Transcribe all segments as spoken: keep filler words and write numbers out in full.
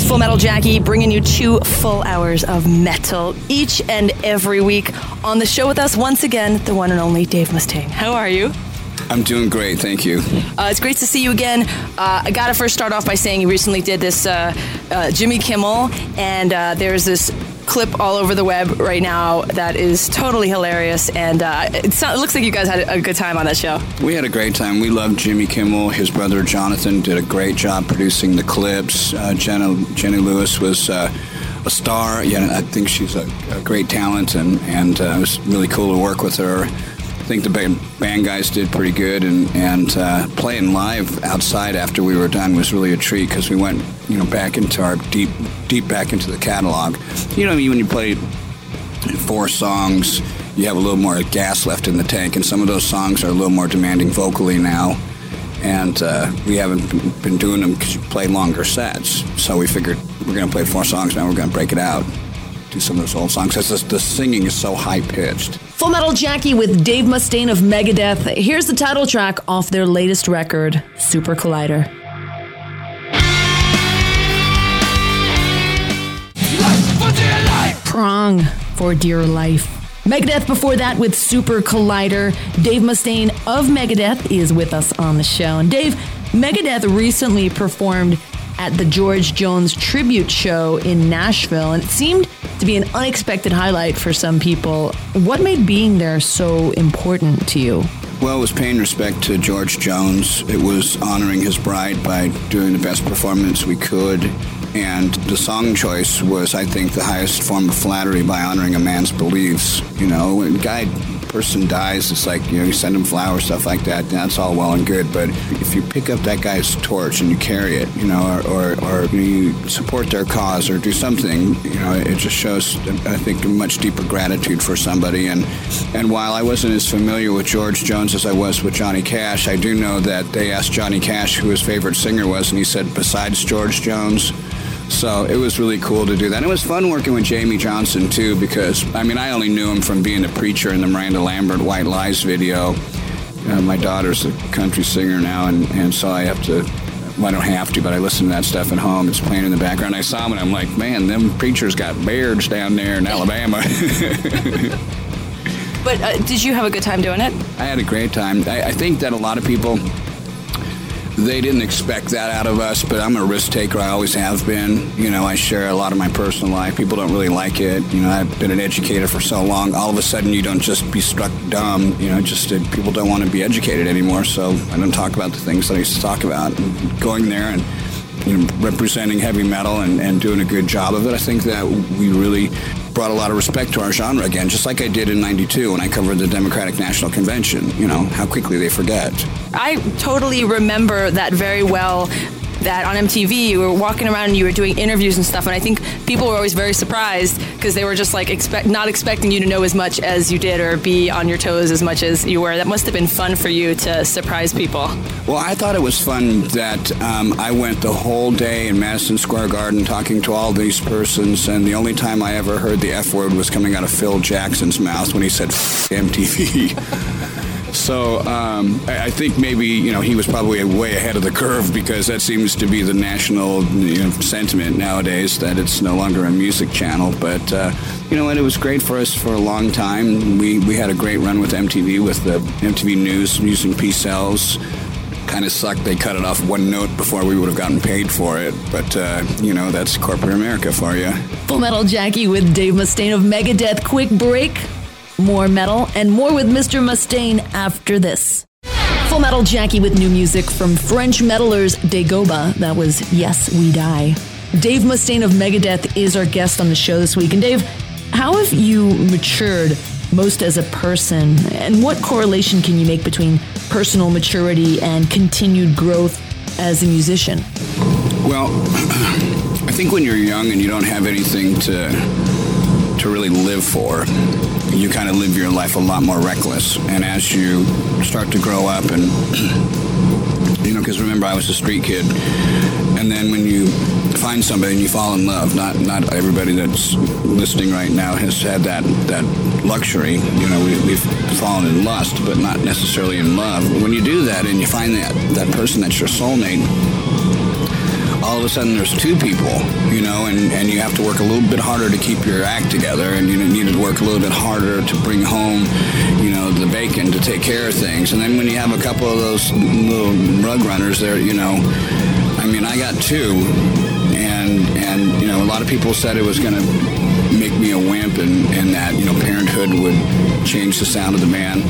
Full Metal Jackie, bringing you two full hours of metal each and every week. On the show with us, once again, the one and only Dave Mustaine. How are you? I'm doing great, thank you. Uh, it's great to see you again. Uh, I gotta first start off by saying you recently did this uh, uh, Jimmy Kimmel, and uh, there's this clip all over the web right now that is totally hilarious, and uh, it, so, it looks like you guys had a good time on that show. We had a great time. We loved Jimmy Kimmel. His brother Jonathan did a great job producing the clips. Uh, Jenna, Jenny Lewis was uh, a star. Yeah, I think she's a, a great talent, and, and uh, it was really cool to work with her. I think the band guys did pretty good, and, and uh, playing live outside after we were done was really a treat because we went, you know, back into our deep, deep back into the catalog. You know, when you play four songs, you have a little more gas left in the tank, and some of those songs are a little more demanding vocally now, and uh, we haven't been doing them because you play longer sets. So we figured we're going to play four songs now. We're going to break it out, do some of those old songs. Because the singing is so high pitched. Full Metal Jackie with Dave Mustaine of Megadeth. Here's the title track off their latest record, Super Collider. Prong for Dear Life. Megadeth before that with Super Collider. Dave Mustaine of Megadeth is with us on the show. And Dave, Megadeth recently performed at the George Jones tribute show in Nashville, and it seemed to be an unexpected highlight for some people. What made being there so important to you? Well, it was paying respect to George Jones. It was honoring his bride by doing the best performance we could. And the song choice was, I think, the highest form of flattery by honoring a man's beliefs. You know, when a guy, person dies, it's like, you know, you send him flowers, stuff like that. That's all well and good. But if you pick up that guy's torch and you carry it, you know, or, or, or you support their cause or do something, you know, it just shows, I think, a much deeper gratitude for somebody. And, and while I wasn't as familiar with George Jones as I was with Johnny Cash, I do know that they asked Johnny Cash who his favorite singer was, and he said, besides George Jones. So it was really cool to do that. And it was fun working with Jamie Johnson, too, because, I mean, I only knew him from being a preacher in the Miranda Lambert White Lies video. Uh, my daughter's a country singer now, and, and so I have to, well, I don't have to, but I listen to that stuff at home. It's playing in the background. I saw him, and I'm like, man, them preachers got beards down there in Alabama. But uh, did you have a good time doing it? I had a great time. I, I think that a lot of people, they didn't expect that out of us, but I'm a risk taker. I always have been. You know, I share a lot of my personal life. People don't really like it. You know, I've been an educator for so long. All of a sudden, you don't just be struck dumb. You know, just uh, people don't want to be educated anymore, so I don't talk about the things that I used to talk about. And going there and, you know, representing heavy metal and, and doing a good job of it, I think that we really brought a lot of respect to our genre again, just like I did in ninety-two when I covered the Democratic National Convention. You know, how quickly they forget. I totally remember that very well, that on M T V you were walking around and you were doing interviews and stuff, and I think people were always very surprised because they were just like expect not expecting you to know as much as you did or be on your toes as much as you were. That must have been fun for you to surprise people. Well, I thought it was fun that um, I went the whole day in Madison Square Garden talking to all these persons, and the only time I ever heard the F word was coming out of Phil Jackson's mouth when he said F- M T V. So um, I think maybe, you know, he was probably way ahead of the curve because that seems to be the national, you know, sentiment nowadays, that it's no longer a music channel. But, uh, you know, and it was great for us for a long time. We, we had a great run with M T V, with the M T V News using P-Cells. Kind of sucked they cut it off one note before we would have gotten paid for it. But, uh, you know, that's corporate America for you. Full Metal Jackie with Dave Mustaine of Megadeth. Quick break. More metal and more with Mister Mustaine after this. Full Metal Jackie with new music from French metalers Dagoba. That was Yes, We Die. Dave Mustaine of Megadeth is our guest on the show this week. And Dave, how have you matured most as a person? And what correlation can you make between personal maturity and continued growth as a musician? Well, I think when you're young and you don't have anything to to really live for, you kind of live your life a lot more reckless. And as you start to grow up and, you know, because remember, I was a street kid. And then when you find somebody and you fall in love, not not everybody that's listening right now has had that, that luxury. You know, we, we've fallen in lust, but not necessarily in love. When you do that and you find that, that person that's your soulmate, all of a sudden there's two people, you know, and, and you have to work a little bit harder to keep your act together, and you need to work a little bit harder to bring home, you know, the bacon to take care of things. And then when you have a couple of those little rug runners there, you know, I mean, I got two, and, and you know, a lot of people said it was going to make me a wimp, and, and that, you know, parenthood would change the sound of the band.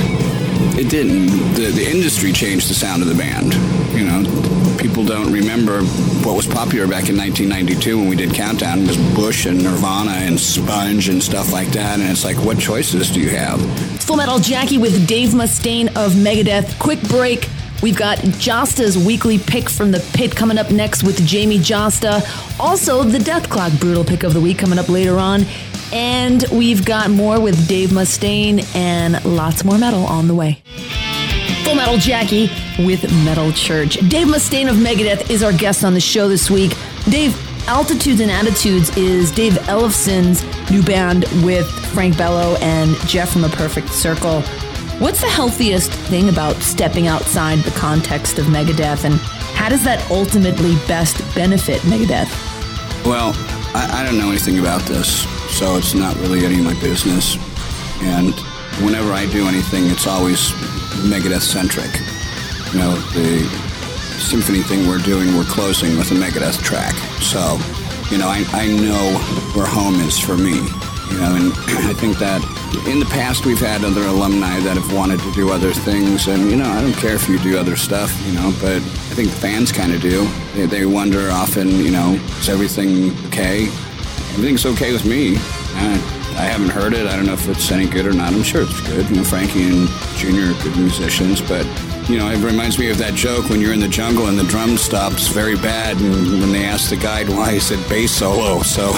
It didn't. The, the industry changed the sound of the band. You know, people don't remember what was popular back in nineteen ninety-two when we did Countdown. It was Bush and Nirvana and Sponge and stuff like that. And it's like, what choices do you have? Full Metal Jackie with Dave Mustaine of Megadeth. Quick break. We've got Josta's weekly pick from the pit coming up next with Jamie Josta. Also, the Death Clock Brutal pick of the week coming up later on. And we've got more with Dave Mustaine and lots more metal on the way. Full Metal Jackie with Metal Church. Dave Mustaine of Megadeth is our guest on the show this week. Dave, Altitudes and Attitudes is Dave Ellefson's new band with Frank Bello and Jeff from A Perfect Circle. What's the healthiest thing about stepping outside the context of Megadeth, and how does that ultimately best benefit Megadeth? Well, I, I don't know anything about this, so it's not really any of my business. And whenever I do anything, it's always Megadeth-centric. You know, the symphony thing we're doing, we're closing with a Megadeth track. So, you know, I, I know where home is for me. You know, and I think that in the past we've had other alumni that have wanted to do other things, and, you know, I don't care if you do other stuff, you know, but I think the fans kind of do. They, they wonder often, you know, is everything okay? Everything's okay with me. Uh, I haven't heard it. I don't know if it's any good or not. I'm sure it's good. You know, Frankie and Junior are good musicians, but, you know, it reminds me of that joke when you're in the jungle and the drum stops very bad, and when they asked the guide why, he said bass solo, so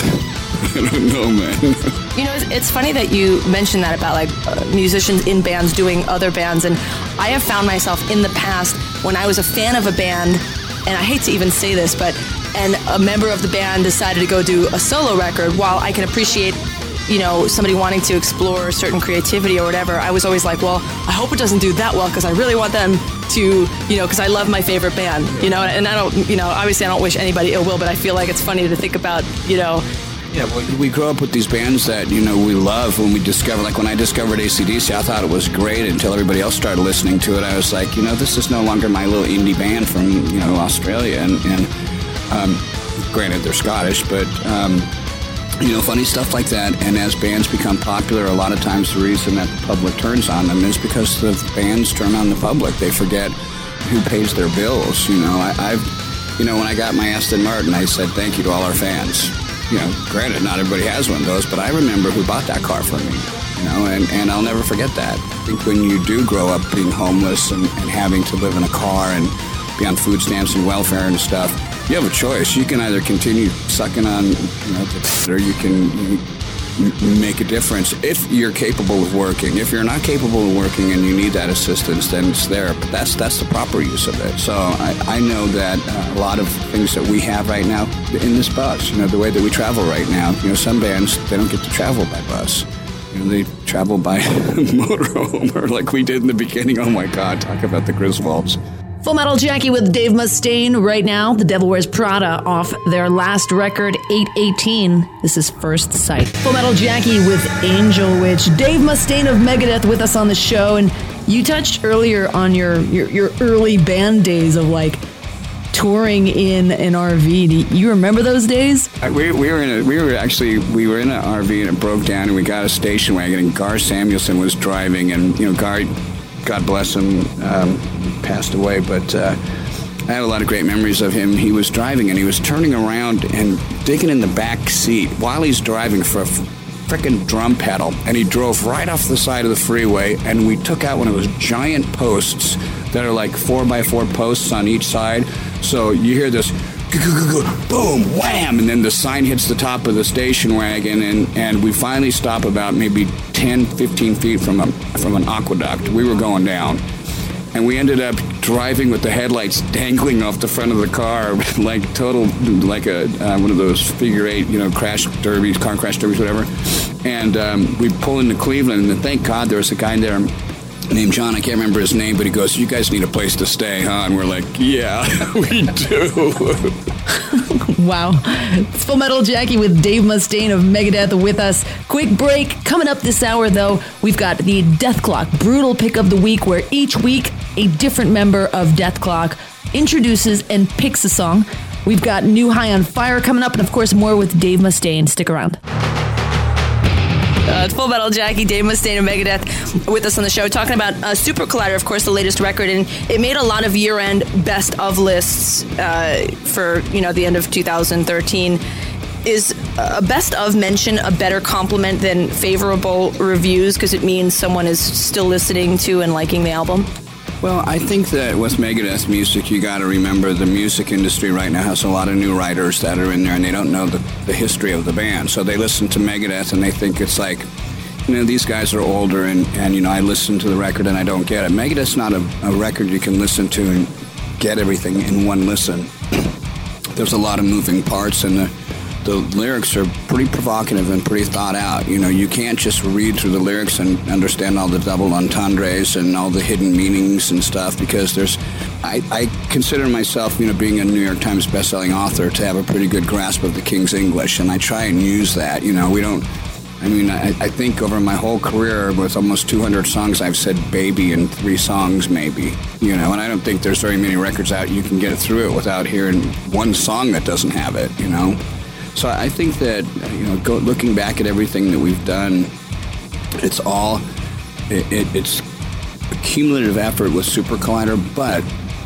I don't know, man. You know, it's, it's funny that you mentioned that about, like, uh, musicians in bands doing other bands, and I have found myself in the past when I was a fan of a band, and I hate to even say this, but, and a member of the band decided to go do a solo record, while I can appreciate, you know, somebody wanting to explore certain creativity or whatever, I was always like, well, I hope it doesn't do that well, because I really want them to, you know, because I love my favorite band, you know, and I don't, you know, obviously I don't wish anybody ill will, but I feel like it's funny to think about, you know. Yeah, well, we grow up with these bands that, you know, we love. When we discover, like when I discovered A C D C, I thought it was great until everybody else started listening to it. I was like, you know, this is no longer my little indie band from, you know, Australia. And, and um, granted, they're Scottish, but, um, you know, funny stuff like that. And as bands become popular, a lot of times the reason that the public turns on them is because the bands turn on the public. They forget who pays their bills. You know, I, I've, you know, when I got my Aston Martin, I said thank you to all our fans. You know, granted, not everybody has one of those, but I remember who bought that car for me, you know, and, and I'll never forget that. I think when you do grow up being homeless and, and having to live in a car and be on food stamps and welfare and stuff, you have a choice. You can either continue sucking on, you know, or you can make a difference if you're capable of working. If you're not capable of working and you need that assistance, then it's there. But that's that's the proper use of it. So I, I know that uh, a lot of things that we have right now in this bus, you know, the way that we travel right now, you know, some bands, they don't get to travel by bus. You know, they travel by motorhome, or like we did in the beginning. Oh my God, talk about the Griswolds. Full Metal Jackie with Dave Mustaine right now. The Devil Wears Prada off their last record, eight eighteen. This is First Sight. Full Metal Jackie with Angel Witch. Dave Mustaine of Megadeth with us on the show. And you touched earlier on your, your, your early band days of like touring in an R V. Do you remember those days? We, we were in a, we were actually, we were in an R V and it broke down and we got a station wagon and Gar Samuelson was driving, and, you know, Gar, God bless him, um, passed away, but uh, I have a lot of great memories of him. He was driving and he was turning around and digging in the back seat while he's driving for a frickin' drum pedal, and he drove right off the side of the freeway, and we took out one of those giant posts that are like four by four posts on each side. So you hear this boom, wham, and then the sign hits the top of the station wagon, and, and we finally stop about maybe ten, fifteen feet from a from an aqueduct. We were going down, and we ended up driving with the headlights dangling off the front of the car, like total, like a uh, one of those figure eight, you know, crash derbies, car crash derbies, whatever. And um, we pull into Cleveland, and thank God there was a guy there named John. I can't remember his name, but he goes, "You guys need a place to stay, huh?" And we're like, "Yeah, we do." Wow. It's Full Metal Jackie with Dave Mustaine of Megadeth with us. Quick break. Coming up this hour, though, we've got the Dethklok Brutal Pick of the Week, where each week a different member of Dethklok introduces and picks a song. We've got new High on Fire coming up, and of course more with Dave Mustaine. Stick around. Uh, it's Full Metal Jackie, Dave Mustaine of Megadeth with us on the show, talking about uh, Super Collider, of course, the latest record, and it made a lot of year-end best of lists uh, for, you know, the end of two thousand thirteen. Is a best of mention a better compliment than favorable reviews, because it means someone is still listening to and liking the album? Well, I think that with Megadeth music, you got to remember the music industry right now has a lot of new writers that are in there, and they don't know the, the history of the band. So they listen to Megadeth, and they think it's like, you know, these guys are older, and, and you know, I listen to the record, and I don't get it. Megadeth's not a, a record you can listen to and get everything in one listen. There's a lot of moving parts, and the the lyrics are pretty provocative and pretty thought out. You know, you can't just read through the lyrics and understand all the double entendres and all the hidden meanings and stuff, because there's, I, I consider myself, you know, being a New York Times bestselling author, to have a pretty good grasp of the King's English, and I try and use that. You know, we don't, I mean, I, I think over my whole career with almost two hundred songs, I've said baby in three songs maybe, you know, and I don't think there's very many records out you can get through it without hearing one song that doesn't have it, you know. So I think that, you know, go, looking back at everything that we've done, it's all, it, it, it's a cumulative effort with Super Collider, but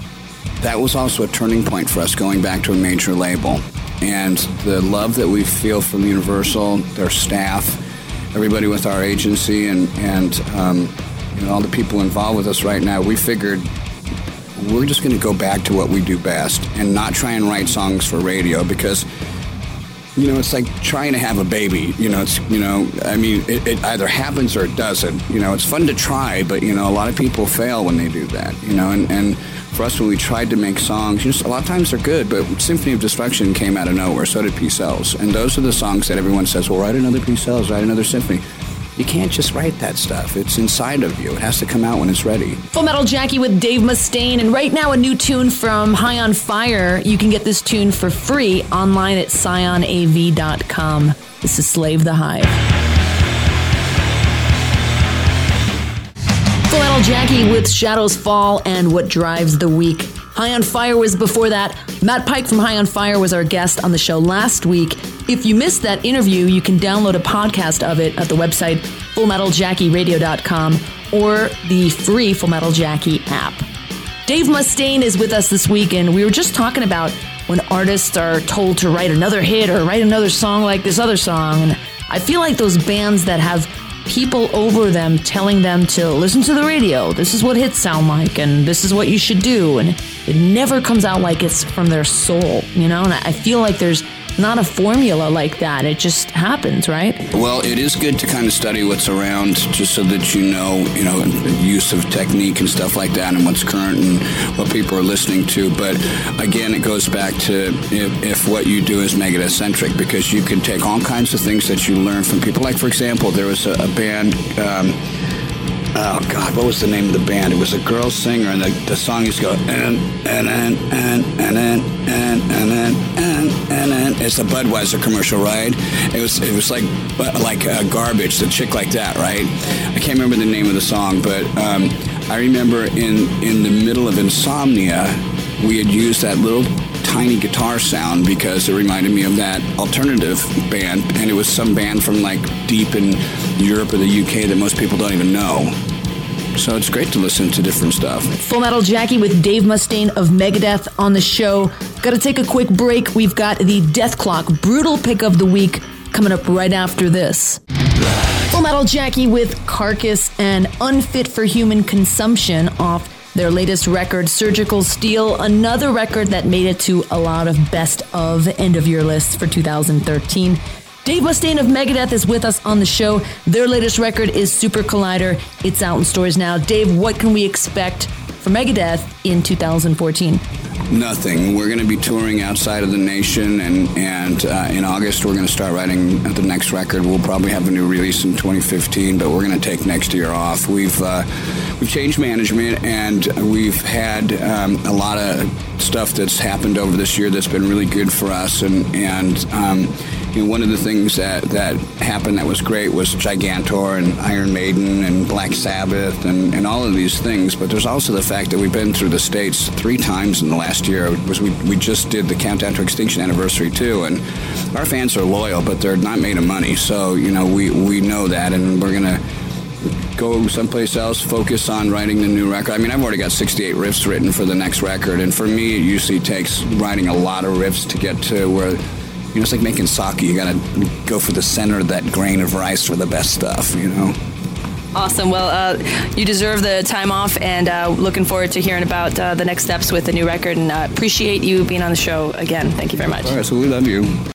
that was also a turning point for us, going back to a major label. And the love that we feel from Universal, their staff, everybody with our agency, and, and um, you know, all the people involved with us right now, we figured we're just going to go back to what we do best and not try and write songs for radio, because, you know, it's like trying to have a baby. You know, it's, you know, I mean, it, it either happens or it doesn't. You know, it's fun to try, but, you know, a lot of people fail when they do that, you know, and, and for us, when we tried to make songs, you know, a lot of times they're good, but Symphony of Destruction came out of nowhere, so did Peace Sells. And those are the songs that everyone says, well, write another Peace Sells, write another Symphony. You can't just write that stuff. It's inside of you. It has to come out when it's ready. Full Metal Jackie with Dave Mustaine, and right now a new tune from High on Fire. You can get this tune for free online at scion a v dot com. This is Slave the Hive. Full Metal Jackie with Shadows Fall and What Drives the Week. High on Fire was before that. Matt Pike from High on Fire was our guest on the show last week. If you missed that interview, you can download a podcast of it at the website full metal jackie radio dot com or the free Full Metal Jackie app. Dave Mustaine is with us this week, and we were just talking about when artists are told to write another hit or write another song like this other song. And I feel like those bands that have people over them telling them to listen to the radio, this is what hits sound like, and this is what you should do, and it never comes out like it's from their soul, you know? And I feel like there's not a formula like that. It just happens, right? Well, it is good to kind of study what's around, just so that you know, you know, the use of technique and stuff like that, and what's current and what people are listening to. But again, it goes back to if, if what you do is Megadeth-centric, because you can take all kinds of things that you learn from people. Like, for example, there was a, a band, um, oh God, what was the name of the band? It was a girl singer, and the, the song used to go, and, and, and, and, and, and, and, and, and, and, and, it's a Budweiser commercial, right? It was, it was like, like uh, Garbage, the chick like that, right? I can't remember the name of the song, but um, I remember in, in the middle of Insomnia, we had used that little tiny guitar sound because it reminded me of that alternative band, and it was some band from like deep in Europe or the U K that most people don't even know. So it's great to listen to different stuff. Full Metal Jackie with Dave Mustaine of Megadeth on the show. Got to take a quick break. We've got the Dethklok Brutal Pick of the Week coming up right after this. Full Metal Jackie with Carcass and Unfit for Human Consumption off their latest record, Surgical Steel, another record that made it to a lot of best of end of year lists for two thousand thirteen. Dave Mustaine of Megadeth is with us on the show. Their latest record is Super Collider. It's out in stores now. Dave, what can we expect from Megadeth in two thousand fourteen? nothing. We're going to be touring outside of the nation, and, and uh, in August we're going to start writing the next record. We'll probably have a new release in twenty fifteen, but we're going to take next year off. We've uh, we've changed management, and we've had um, a lot of stuff that's happened over this year that's been really good for us, and and um, you know, one of the things that, that happened that was great was Gigantor and Iron Maiden and Black Sabbath and, and all of these things. But there's also the fact that we've been through the States three times in the last year. It was we, we just did the Countdown to Extinction anniversary, too. And our fans are loyal, but they're not made of money. So, you know, we, we know that, and we're going to go someplace else, focus on writing the new record. I mean, I've already got sixty-eight riffs written for the next record. And for me, it usually takes writing a lot of riffs to get to where... You know, it's like making sake. You got to go for the center of that grain of rice for the best stuff, you know. Awesome. Well, uh, you deserve the time off, and uh, looking forward to hearing about uh, the next steps with the new record, and uh, appreciate you being on the show again. Thank you very much. All right, so we love you.